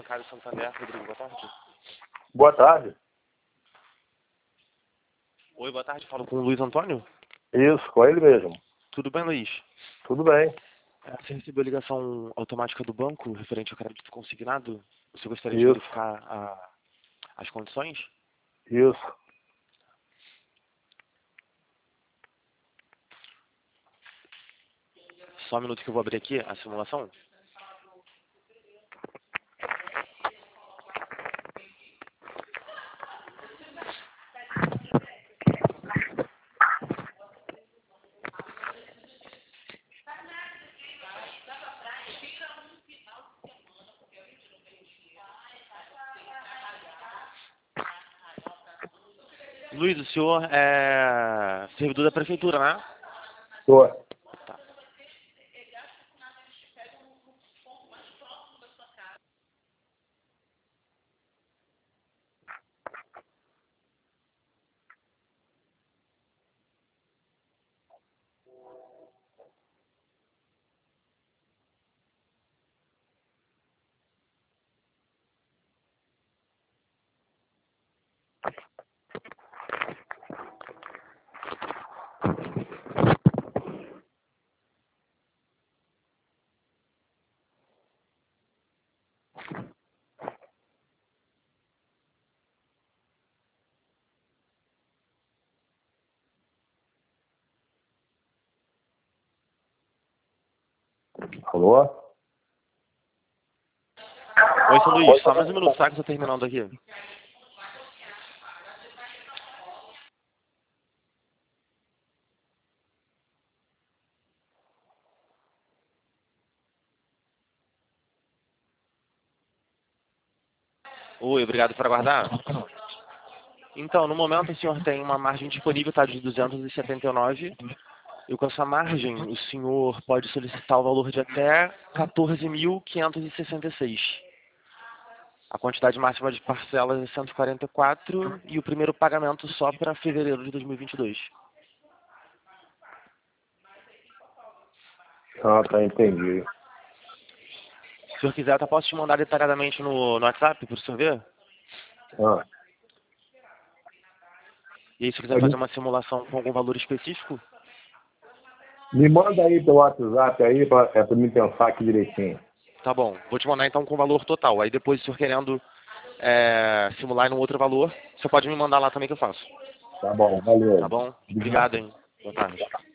Bancário Santander, Rodrigo, boa tarde. Boa tarde. Oi, boa tarde, falo com o Luiz Antônio? Isso, com ele mesmo. Tudo bem, Luiz? Tudo bem. Você recebeu a ligação automática do banco referente ao crédito consignado? Você gostaria de Isso. verificar as condições? Isso. Só um minuto que eu vou abrir aqui a simulação. Luiz, o senhor é servidor da prefeitura, né? Tô. Tá. Alô? Oi, seu Luiz, só mais um minuto, tá? Que eu tô terminando aqui. Oi, obrigado por aguardar. Então, no momento o senhor tem uma margem disponível, tá, de 279. E com essa margem, o senhor pode solicitar o valor de até 14.566. A quantidade máxima de parcelas é 144 e o primeiro pagamento só para fevereiro de 2022. Ah, tá, entendi. Se o senhor quiser, eu posso te mandar detalhadamente no WhatsApp para o senhor ver? Ah. E aí, se quiser fazer uma simulação com algum valor específico, Me manda aí teu WhatsApp aí pra mim pensar aqui direitinho. tá bom. Vou te mandar então com o valor total. Aí depois, se o senhor querendo simular em um outro valor, você pode me mandar lá também que eu faço. Tá bom, valeu. Tá bom? Obrigado. Obrigado, hein? Boa tarde.